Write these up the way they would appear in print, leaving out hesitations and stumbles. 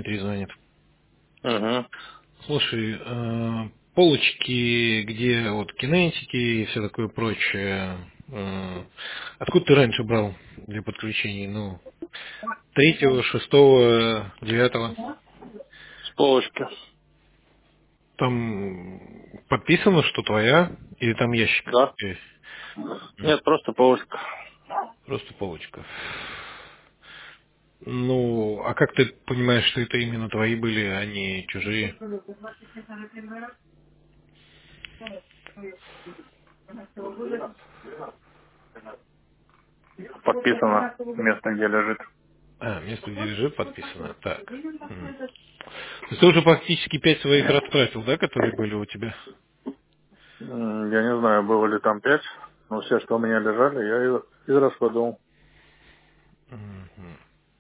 перезвонит. Угу. Слушай, полочки, где вот кинетики и все такое прочее, откуда ты раньше брал для подключений? Ну, третьего, шестого, девятого? С полочки. Там подписано, что твоя, или там ящик? Да? Нет, просто полочка. Просто полочка. Ну, а как ты понимаешь, что это именно твои были, а не чужие? Подписано место, где лежит. А, место, где лежит, подписано. Так. То есть ты уже практически 5 своих растратил, да, которые были у тебя? Я не знаю, было ли там 5, но все, что у меня лежали, я израсходовал. Мгм.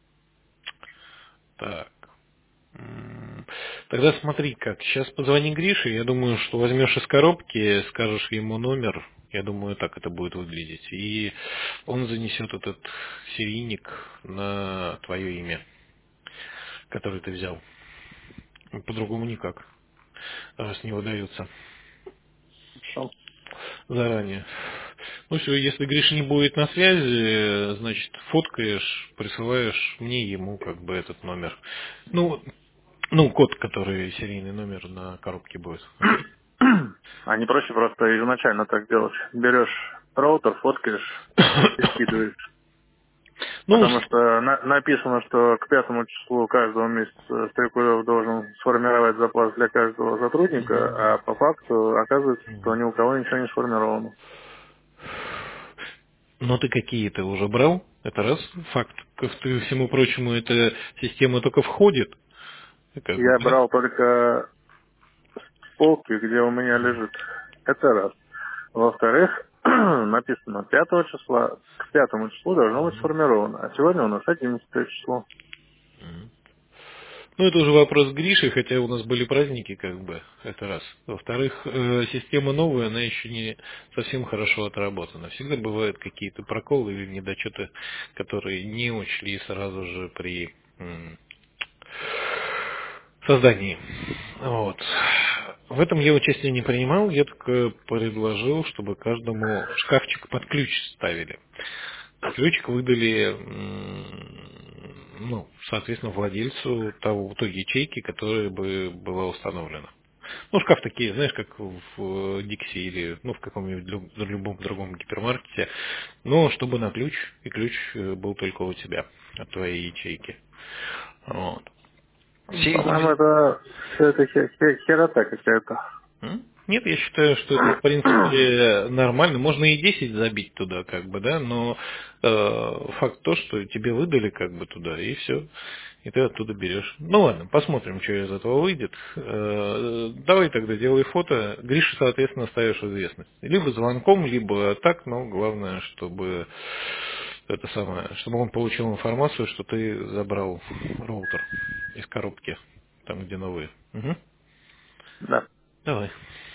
Так. Тогда смотри как. Сейчас позвони Грише, я думаю, что возьмешь из коробки, скажешь ему номер, я думаю, так это будет выглядеть. И он занесет этот серийник на твое имя, который ты взял. По-другому никак, раз не выдается Хорошо. заранее. Ну все, если Гриша не будет на связи, значит, фоткаешь, присылаешь мне ему как бы этот номер. Ну, код, который серийный номер на коробке будет. Окей? А не проще просто изначально так делать. Берешь роутер, фоткаешь и скидываешь. Ну, Потому что написано, что к 5 числу каждого месяца Стрекулев должен сформировать запас для каждого сотрудника, а по факту оказывается, что ни у кого ничего не сформировано. но ты какие-то уже брал? Это раз факт. Ко всему прочему, эта система только входит. Как бы, Я да? брал только с полки, где у меня лежит. Это раз. Во-вторых, написано 5 числа, к 5 числу должно быть сформировано. А сегодня у нас 11 число. Ну, это уже вопрос Гриши, хотя у нас были праздники, как бы, это раз. Во-вторых, система новая, она еще не совсем хорошо отработана. Всегда бывают какие-то проколы или недочеты, которые не учли сразу же при создании. Вот. В этом я участие не принимал, я только предложил, чтобы каждому шкафчик под ключ ставили. Ключик выдали, ну, соответственно, владельцу той ячейки, которая бы была установлена. Ну, шкаф такие, знаешь, как в Дикси или ну, в каком-нибудь любом другом гипермаркете, но чтобы на ключ, и ключ был только у тебя, от твоей ячейки. Вот. Все По-моему, эти это все это херота какая-то. Нет, я считаю, что это, в принципе, нормально. Можно и 10 забить туда, как бы, да, но факт то, что тебе выдали, как бы, туда, и все. И ты оттуда берешь. Ну ладно, посмотрим, что из этого выйдет. Давай тогда делай фото. Грише, соответственно, ставишь в известность. Либо звонком, либо так, но главное, чтобы это самое, чтобы он получил информацию, что ты забрал роутер из коробки, там, где новые. Угу. Да. Давай.